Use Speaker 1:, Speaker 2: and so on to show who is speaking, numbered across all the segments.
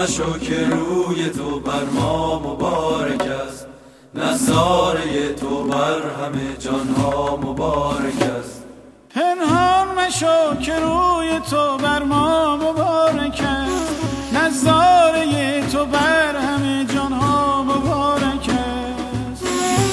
Speaker 1: مشو که روی تو بر ما مبارک است، نظاره تو بر همه جانها مبارک است.
Speaker 2: پنهان مشو که روی تو بر ما مبارک است، نظاره تو بر همه جانها مبارک است.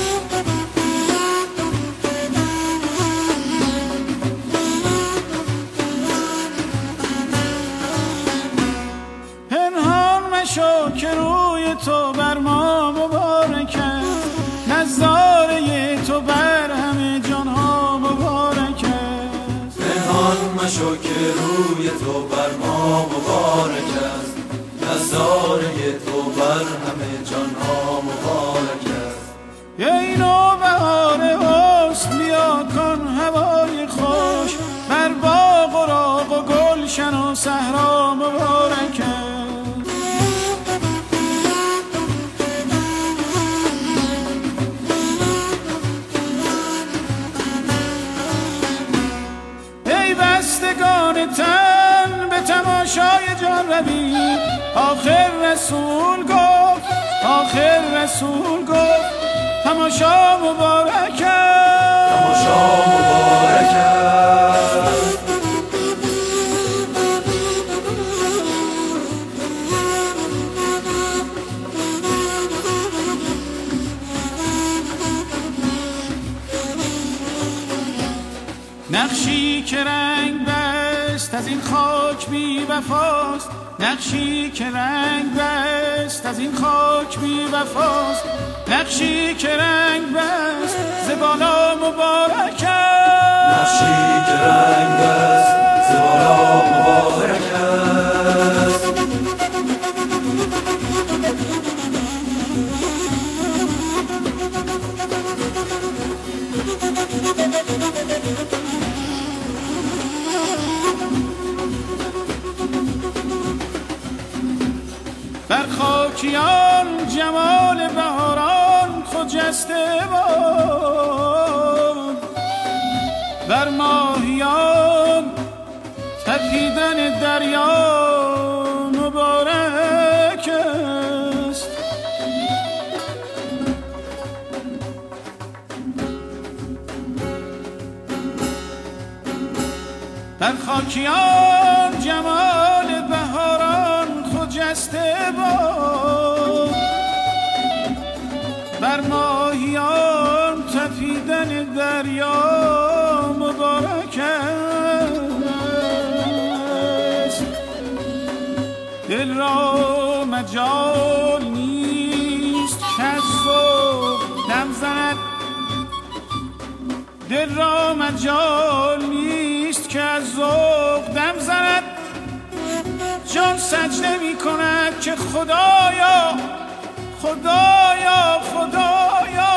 Speaker 2: پنهان مشو که روی تو بر ما مبارک است، نظاره تو بر همه جانها مبارک است.
Speaker 1: پنهان مشو که روی تو بر ما مبارک است، نظاره تو بر همه جانها مبارک است.
Speaker 2: ای نوبهار حسن بیا کن هوای خوش، بر باغ و راغ و گلشن و صحرا مبارک است. ای بستگان تن به تماشای جان روید، آخر رسول گفت تماشا مبارک است.
Speaker 1: تماشا مبارک است.
Speaker 2: نقشی که رنگ بست از این خاک بی وفاست، نقشی که رنگ بست از این خاک بی وفاست، نقشی که رنگ بست ز بالا مبارک است.
Speaker 1: نقشی که رنگ بست ز بالا مبارک است.
Speaker 2: بر خاکیان جمال بهاران خجسته باد، بر ماهیان تپیدن دریا مبارک است. بر خاکیان جمال بهاران خجسته باد، بر ماهیان تپیدن دریا مبارک است. دل را مجال نیست که از ذوق دم زند، دل را مجال نیست که از ذوق دم زند. جان سجده می کند که خدایا خدایا خدایا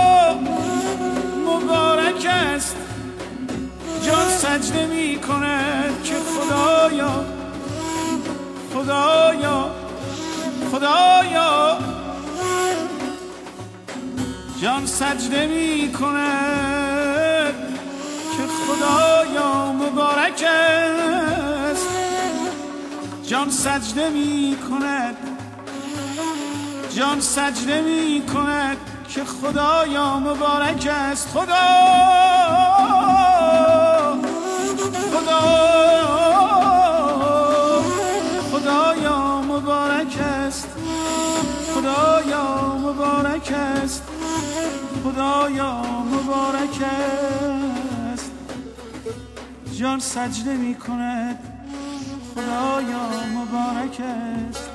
Speaker 2: مبارک است. جان سجده می کند که خدایا خدایا خدایا. جان سجده می کند که خدایا مبارک است. جان سجده می کند، جان سجده می کند که خدایا مبارک است. خدا خدا خدایا مبارک است. خدایا مبارک است. خدایا مبارک است. جان سجده می کند خدایا مبارک است.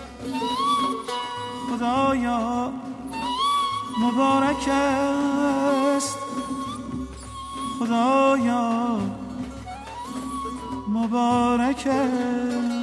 Speaker 2: خدایا مبارک است. خدایا مبارک است.